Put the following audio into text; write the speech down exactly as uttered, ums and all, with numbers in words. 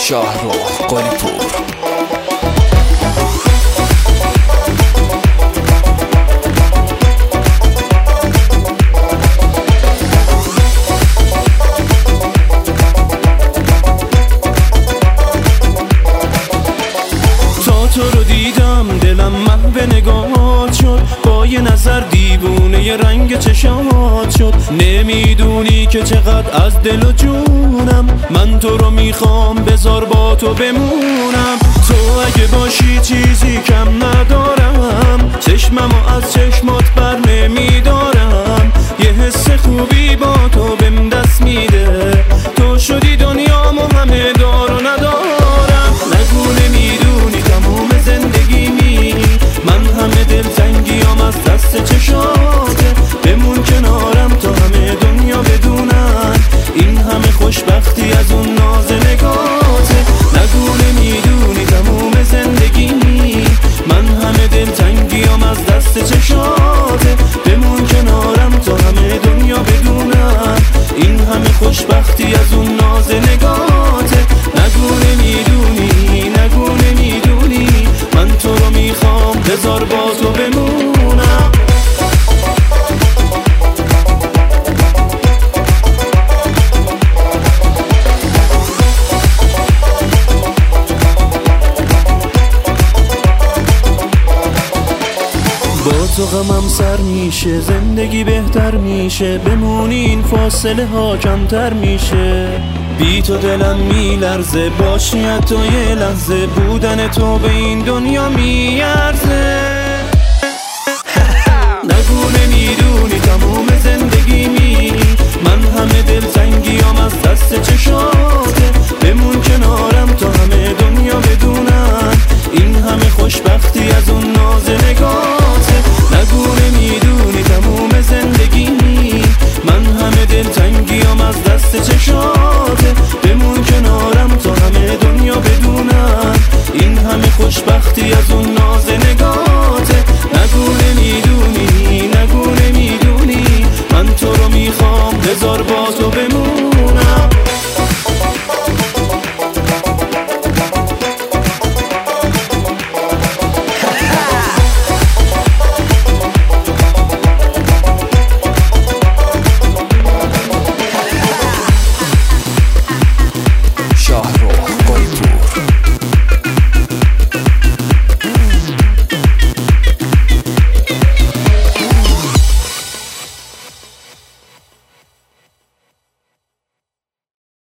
شاهرخ قلی‌پور. تو رو دیدم دلم محو نگاهات شد، با یه نظر دیوونه ی رنگ چشات شد. نمیدونی که چقدر از دل و جونم من تو رو میخوام، بذار با تو بمونم. تو اگه باشی چیزی کم ندارم، چشممو از چشمات بر نمیدارم. یه حس خوبی با تو بهم دست میده، تو شدی دنیامو همه دار و ندارم. نگو نمیدونی تموم زندگیمی، من همه دلتنگیام از دست چشاته. بمون کنارم تا همه دنیا بدونن، این همه خوشبختی از اون ناز نگاته. نگو نمیدونی تموم زندگیمی، من همه دلتنگیام از دست چشاته. بمون کنارم تا همه دنیا بدونن، این همه خوشبختی از اون ناز نگاته. نگو نمیدونی نگو نمیدونی من تو رو میخوام، بذار با تو بمونم. با تو غمم سر میشه، زندگی بهتر میشه. بمونی این فاصله ها کمتر میشه. بی تو دلم میلرزه، باشی تو یه لحظه، بودن تو به این دنیا میارزه. نگو نمیدونی تموم زندگیمی، من همه دلتنگیام از دست چشام